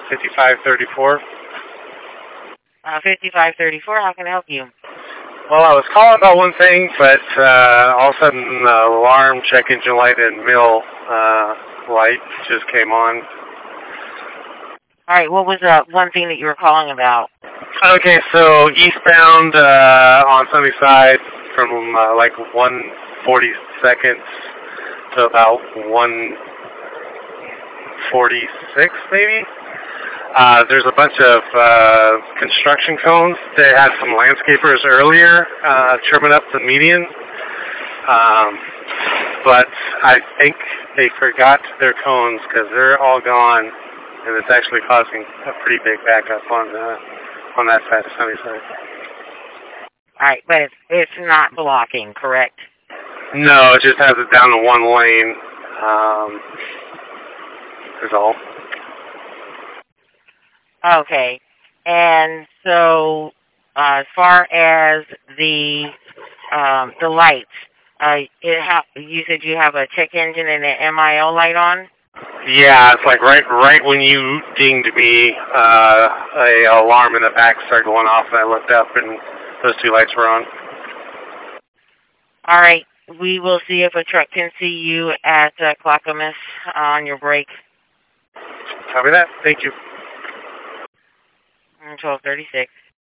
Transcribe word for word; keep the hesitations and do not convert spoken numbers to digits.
fifty-five thirty-four. Uh, fifty-five thirty-four, how can I help you? Well, I was calling about one thing, but uh, all of a sudden the alarm, check engine light, and mill uh, light just came on. All right, what was the one thing that you were calling about? Okay, so eastbound uh, on Sunnyside from uh, like one forty-second to about one forty-six, maybe. Uh, there's a bunch of uh, construction cones. They had some landscapers earlier uh, trimming up the median, um, but I think they forgot their cones because they're all gone, and it's actually causing a pretty big backup on the, on that side of Sunnyside. All right, but it's, it's not blocking, correct? No, it just has it down to one lane. Um, is all. Okay, and so uh, as far as the um, the lights, uh, it ha you said you have a check engine and an M I O light on? Yeah, it's like right right when you dinged me, uh, a alarm in the back started going off, and I looked up, and those two lights were on. All right, we will see if a truck can see you at uh, Clackamas on your break. Copy that. Thank you. twelve thirty-six.